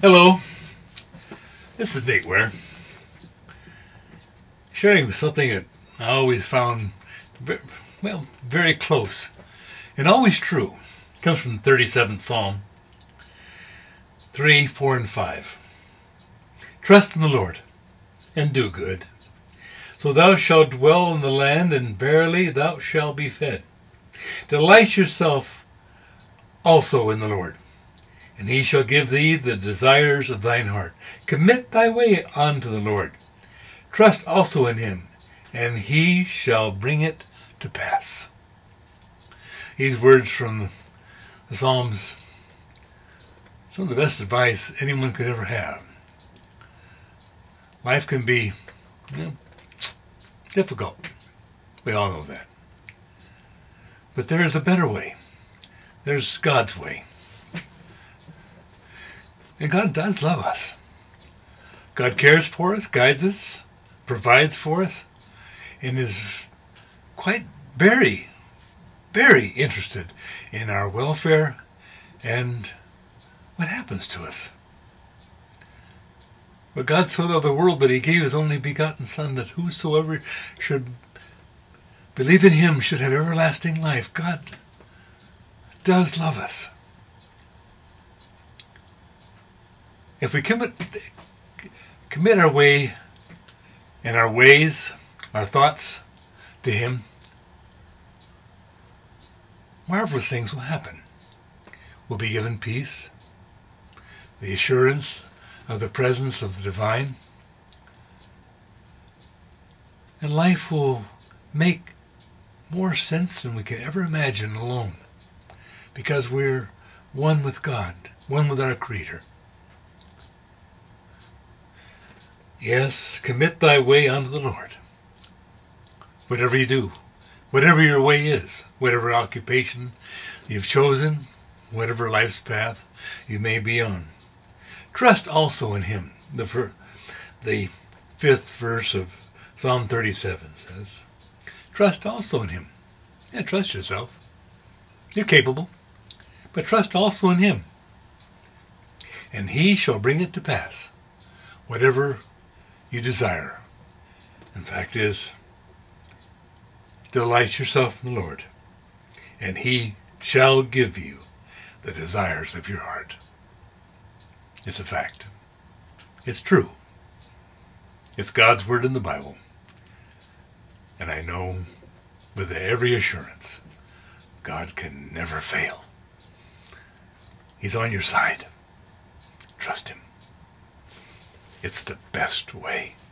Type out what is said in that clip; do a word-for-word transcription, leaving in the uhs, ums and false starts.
Hello, this is Nate Ware, sharing something that I always found, ve- well, very close and always true. It comes from the thirty-seventh Psalm, three, four, and five. Trust in the Lord and do good, so thou shalt dwell in the land, and verily thou shalt be fed. Delight yourself also in the Lord, and he shall give thee the desires of thine heart. Commit thy way unto the Lord. Trust also in him, and he shall bring it to pass. These words from the Psalms, some of the best advice anyone could ever have. Life can be, you know, difficult. We all know that. But there is a better way. There's God's way. And God does love us. God cares for us, guides us, provides for us, and is quite very, very interested in our welfare and what happens to us. But God so loved the world that he gave his only begotten Son, that whosoever should believe in him should have everlasting life. God does love us. If we commit, commit our way and our ways, our thoughts to him, marvelous things will happen. We'll be given peace, the assurance of the presence of the divine, and life will make more sense than we could ever imagine alone, because we're one with God, one with our Creator. Yes, commit thy way unto the Lord. Whatever you do, whatever your way is, whatever occupation you've chosen, whatever life's path you may be on, trust also in him. The, fir- the fifth verse of Psalm thirty-seven says, trust also in him. Yeah, trust yourself. You're capable. But trust also in him. And he shall bring it to pass, whatever you desire. In fact is, delight yourself in the Lord, and he shall give you the desires of your heart. It's a fact. It's true. It's God's word in the Bible. And I know with every assurance, God can never fail. He's on your side. Trust him. It's the best way.